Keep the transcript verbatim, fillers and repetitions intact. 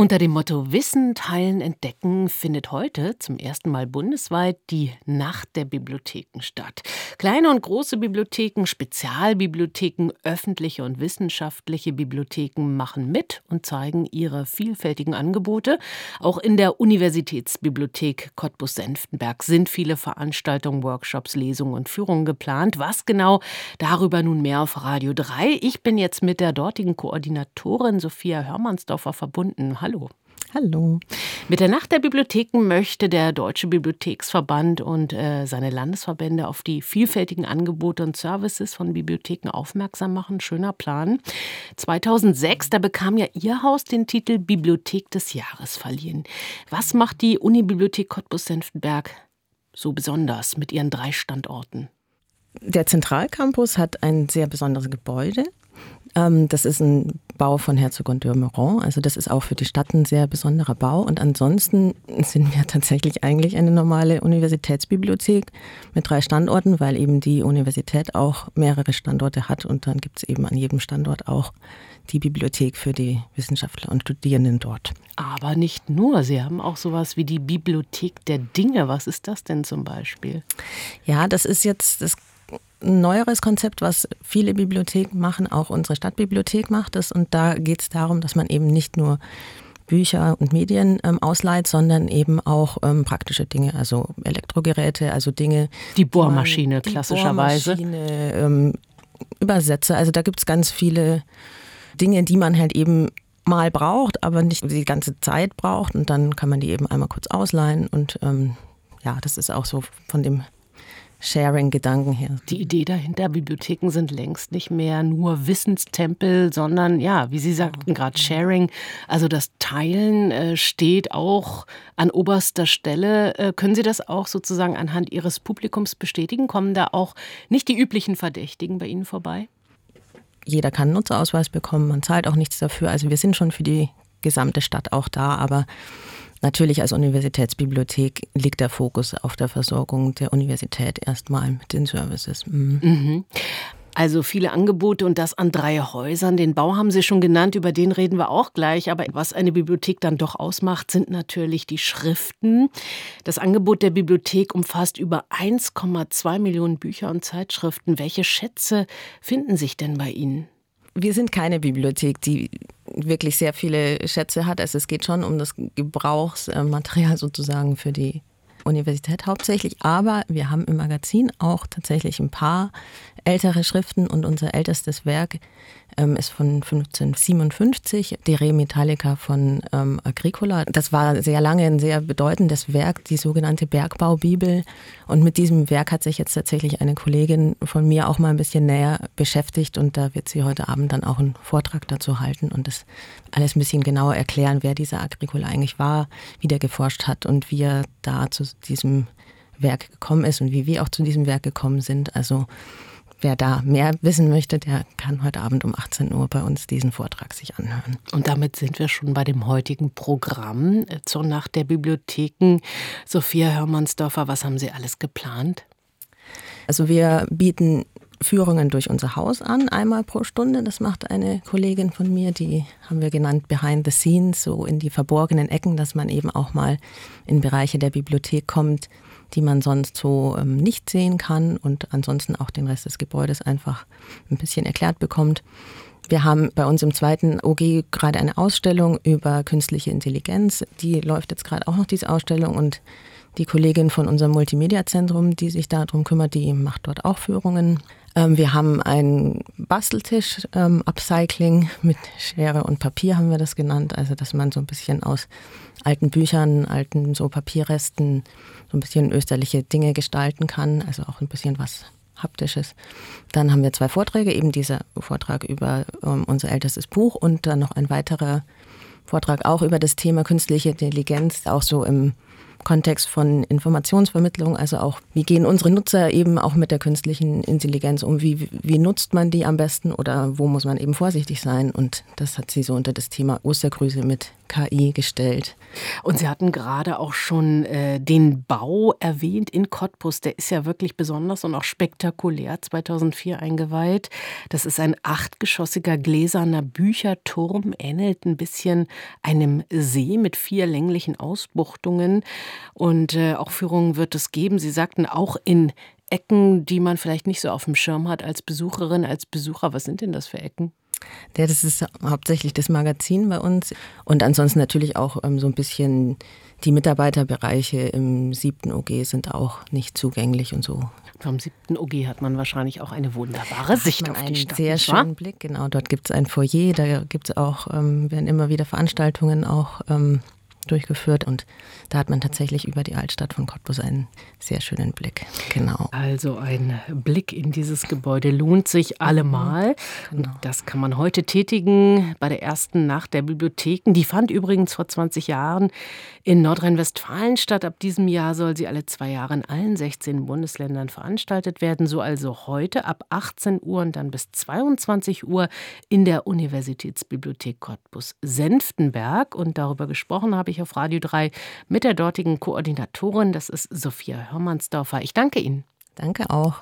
Unter dem Motto Wissen, Teilen, Entdecken findet heute zum ersten Mal bundesweit die Nacht der Bibliotheken statt. Kleine und große Bibliotheken, Spezialbibliotheken, öffentliche und wissenschaftliche Bibliotheken machen mit und zeigen ihre vielfältigen Angebote. Auch in der Universitätsbibliothek Cottbus-Senftenberg sind viele Veranstaltungen, Workshops, Lesungen und Führungen geplant. Was genau? Darüber nun mehr auf Radio drei. Ich bin jetzt mit der dortigen Koordinatorin Sophia Hörmannsdorfer verbunden. Hallo. Hallo. Mit der Nacht der Bibliotheken möchte der Deutsche Bibliotheksverband und äh, seine Landesverbände auf die vielfältigen Angebote und Services von Bibliotheken aufmerksam machen. Schöner Plan. zweitausendsechs, da bekam ja Ihr Haus den Titel Bibliothek des Jahres verliehen. Was macht die Unibibliothek Cottbus-Senftenberg so besonders mit ihren drei Standorten? Der Zentralcampus hat ein sehr besonderes Gebäude. Das ist ein Bau von Herzog und de Meuron, also das ist auch für die Stadt ein sehr besonderer Bau. Und ansonsten sind wir tatsächlich eigentlich eine normale Universitätsbibliothek mit drei Standorten, weil eben die Universität auch mehrere Standorte hat und dann gibt es eben an jedem Standort auch die Bibliothek für die Wissenschaftler und Studierenden dort. Aber nicht nur, Sie haben auch sowas wie die Bibliothek der Dinge. Was ist das denn zum Beispiel? Ja, das ist jetzt das ein neueres Konzept, was viele Bibliotheken machen, auch unsere Stadtbibliothek macht es. Und da geht es darum, dass man eben nicht nur Bücher und Medien ähm, ausleiht, sondern eben auch ähm, praktische Dinge, also Elektrogeräte, also Dinge. Die Bohrmaschine man, die klassischerweise. Bohrmaschine, ähm, Übersetzer, also da gibt es ganz viele Dinge, die man halt eben mal braucht, aber nicht die ganze Zeit braucht. Und dann kann man die eben einmal kurz ausleihen. Und ähm, ja, das ist auch so von dem Sharing-Gedanken her. Die Idee dahinter, Bibliotheken sind längst nicht mehr nur Wissenstempel, sondern ja, wie Sie sagten gerade, Sharing, also das Teilen äh, steht auch an oberster Stelle. Äh, können Sie das auch sozusagen anhand Ihres Publikums bestätigen? Kommen da auch nicht die üblichen Verdächtigen bei Ihnen vorbei? Jeder kann einen Nutzerausweis bekommen, man zahlt auch nichts dafür. Also wir sind schon für die gesamte Stadt auch da, aber natürlich als Universitätsbibliothek liegt der Fokus auf der Versorgung der Universität erstmal mit den Services. Mhm. Mhm. Also viele Angebote und das an drei Häusern. Den Bau haben Sie schon genannt, über den reden wir auch gleich. Aber was eine Bibliothek dann doch ausmacht, sind natürlich die Schriften. Das Angebot der Bibliothek umfasst über eins Komma zwei Millionen Bücher und Zeitschriften. Welche Schätze finden sich denn bei Ihnen? Wir sind keine Bibliothek, die wirklich sehr viele Schätze hat. Also es geht schon um das Gebrauchsmaterial sozusagen für die Universität hauptsächlich. Aber wir haben im Magazin auch tatsächlich ein paar ältere Schriften und unser ältestes Werk ähm, ist von fünfzehnhundertsiebenundfünfzig, De Re Metallica von ähm, Agricola. Das war sehr lange ein sehr bedeutendes Werk, die sogenannte Bergbaubibel. Und mit diesem Werk hat sich jetzt tatsächlich eine Kollegin von mir auch mal ein bisschen näher beschäftigt und da wird sie heute Abend dann auch einen Vortrag dazu halten und das alles ein bisschen genauer erklären, wer dieser Agricola eigentlich war, wie der geforscht hat und wie er da zu diesem Werk gekommen ist und wie wir auch zu diesem Werk gekommen sind. Also wer da mehr wissen möchte, der kann heute Abend um achtzehn Uhr bei uns diesen Vortrag sich anhören. Und damit sind wir schon bei dem heutigen Programm zur Nacht der Bibliotheken. Sophia Hörmannsdorfer, was haben Sie alles geplant? Also wir bieten Führungen durch unser Haus an, einmal pro Stunde. Das macht eine Kollegin von mir, die haben wir genannt Behind the Scenes, so in die verborgenen Ecken, dass man eben auch mal in Bereiche der Bibliothek kommt, die man sonst so ähm, nicht sehen kann und ansonsten auch den Rest des Gebäudes einfach ein bisschen erklärt bekommt. Wir haben bei uns im zweiten O G gerade eine Ausstellung über künstliche Intelligenz. Die läuft jetzt gerade auch noch, diese Ausstellung, und die Kollegin von unserem Multimedia-Zentrum, die sich darum kümmert, die macht dort auch Führungen. Ähm, wir haben einen Basteltisch, ähm, Upcycling mit Schere und Papier haben wir das genannt. Also dass man so ein bisschen aus alten Büchern, alten so Papierresten so ein bisschen österliche Dinge gestalten kann. Also auch ein bisschen was Haptisches. Dann haben wir zwei Vorträge, eben dieser Vortrag über ähm, unser ältestes Buch und dann noch ein weiterer Vortrag auch über das Thema künstliche Intelligenz, auch so im Kontext von Informationsvermittlung, also auch, wie gehen unsere Nutzer eben auch mit der künstlichen Intelligenz um, wie, wie nutzt man die am besten oder wo muss man eben vorsichtig sein, und das hat sie so unter das Thema Ostergrüße mit K I gestellt. Und Sie hatten gerade auch schon äh, den Bau erwähnt in Cottbus. Der ist ja wirklich besonders und auch spektakulär, zweitausendvier eingeweiht. Das ist ein achtgeschossiger gläserner Bücherturm, ähnelt ein bisschen einem See mit vier länglichen Ausbuchtungen. Und äh, auch Führungen wird es geben. Sie sagten auch in Ecken, die man vielleicht nicht so auf dem Schirm hat als Besucherin, als Besucher. Was sind denn das für Ecken? Ja, das ist hauptsächlich das Magazin bei uns und ansonsten natürlich auch ähm, so ein bisschen die Mitarbeiterbereiche im siebten O G sind auch nicht zugänglich und so. Vom siebten O G hat man wahrscheinlich auch eine wunderbare Sicht auf die Stadt. Einen sehr schönen Blick, genau. Dort gibt es ein Foyer, da gibt es auch, ähm, werden immer wieder Veranstaltungen auch ähm, durchgeführt und da hat man tatsächlich über die Altstadt von Cottbus einen sehr schönen Blick. Genau. Also ein Blick in dieses Gebäude lohnt sich allemal. Genau. Und das kann man heute tätigen bei der ersten Nacht der Bibliotheken. Die fand übrigens vor zwanzig Jahren in Nordrhein-Westfalen statt. Ab diesem Jahr soll sie alle zwei Jahre in allen sechzehn Bundesländern veranstaltet werden. So also heute ab achtzehn Uhr und dann bis zweiundzwanzig Uhr in der Universitätsbibliothek Cottbus-Senftenberg. Und darüber gesprochen habe ich auf Radio drei mit der dortigen Koordinatorin. Das ist Sophia Hörmannsdorfer. Ich danke Ihnen. Danke auch.